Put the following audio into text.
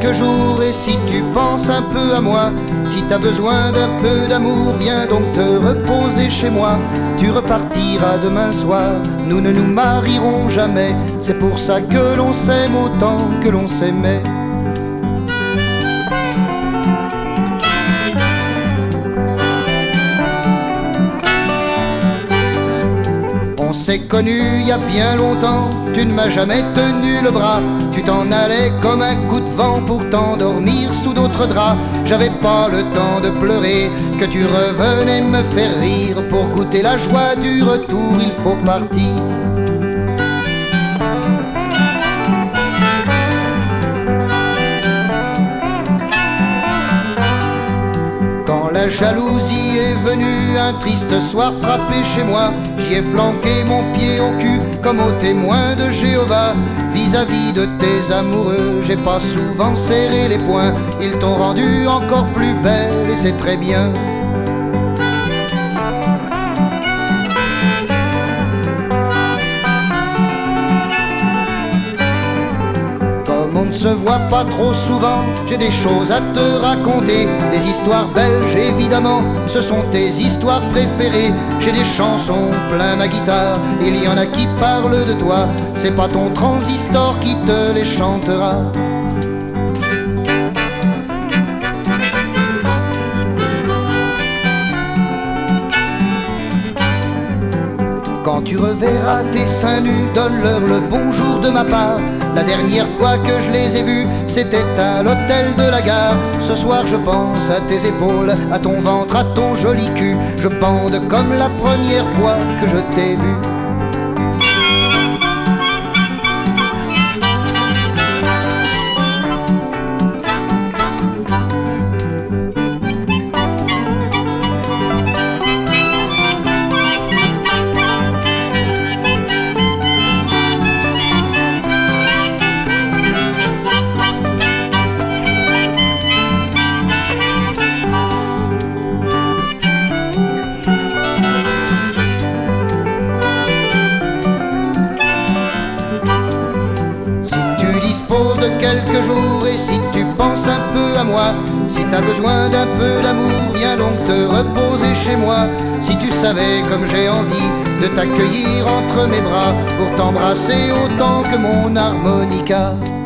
quelques jours. Et si tu penses un peu à moi, si t'as besoin d'un peu d'amour, viens donc te reposer chez moi. Tu repartiras demain soir, nous ne nous marierons jamais. C'est pour ça que l'on s'aime autant que l'on s'aimait. On s'est connus il y a bien longtemps, tu ne m'as jamais tenu le bras. Tu t'en allais comme un coup de vent pour t'endormir sous d'autres draps. J'avais pas le temps de pleurer, que tu revenais me faire rire. Pour goûter la joie du retour, il faut partir. Quand la jalousie est venue, un triste soir frappé chez moi, j'y ai flanqué mon pied au cul comme au témoin de Jéhovah. Vis-à-vis de tes amoureux, j'ai pas souvent serré les poings. Ils t'ont rendu encore plus belle et c'est très bien. On ne se voit pas trop souvent, j'ai des choses à te raconter. Des histoires belges évidemment, ce sont tes histoires préférées. J'ai des chansons plein ma guitare, il y en a qui parlent de toi. C'est pas ton transistor qui te les chantera. Quand tu reverras tes seins nus, donne-leur le bonjour de ma part. La dernière fois que je les ai vus, c'était à l'hôtel de la gare. Ce soir je pense à tes épaules, à ton ventre, à ton joli cul. Je bande comme la première fois que je t'ai vu. De quelques jours, et si tu penses un peu à moi, si t'as besoin d'un peu d'amour, viens donc te reposer chez moi. Si tu savais comme j'ai envie de t'accueillir entre mes bras pour t'embrasser autant que mon harmonica.